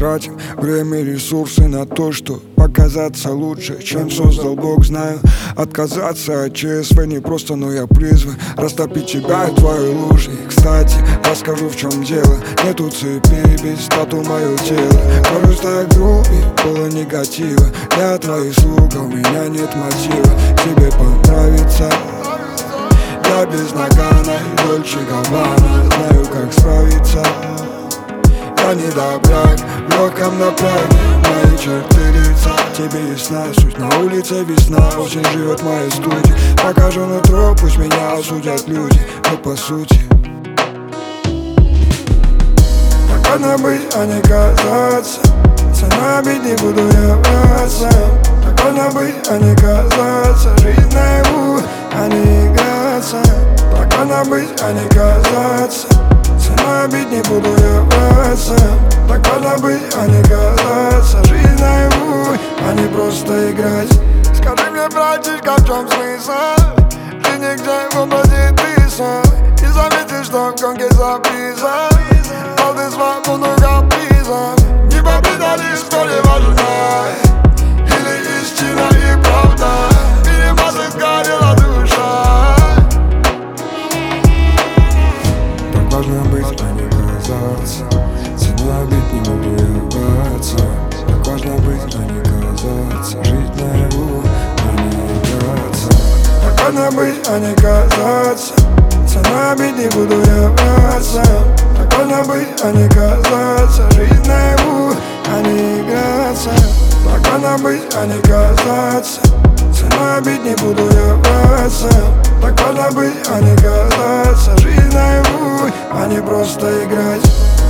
тратим время и ресурсы на то, что показаться лучше, чем создал Бог. Знаю, отказаться от ЧСВ не просто, но я призван растопить тебя и твои лужи. И, кстати, расскажу, в чем дело. Нету цепи без тату мое тело. Кажусь так грубо, полно негатива. Я твоих слуг, у меня нет мотива тебе понравится. Я без нагана и Дольче Габбана, знаю, как справиться. Я не добряк, в легком напряге мои черты лица. Тебе ясна суть, на улице весна, осень живет в моей студии. Покажу нутро, пусть меня осудят люди, но по сути так надо быть, а не казаться. Цена бить не буду я браться. Так надо быть, а не казаться. Жизнь наяву, а не играться. Так надо быть, а не казаться. Цена бить не буду я браться. Так надо быть, а не казаться. Жизнь наяву, а не просто играть. Скажи мне, братишка, в чем смысл? Жизнь нигде в области тысяч. И заметишь, что в гонке за призом. Ал ты свободу капризом. Не победа лишь вскоре важна. Или истина и правда. Видимо, сгорела душа. Так важно быть, а не казаться. Цена бить не буду я браться. Так важно быть, а не казаться. Жить наяву, а не играться. Так важно быть, а не казаться. Цена бить не буду я браться. Так важно быть, а не казаться. Жить наяву, а не играться. Так важно быть, а не казаться. Цена бить не буду я браться. Так важно быть, а не казаться. Жизнь наяву, а не просто играть.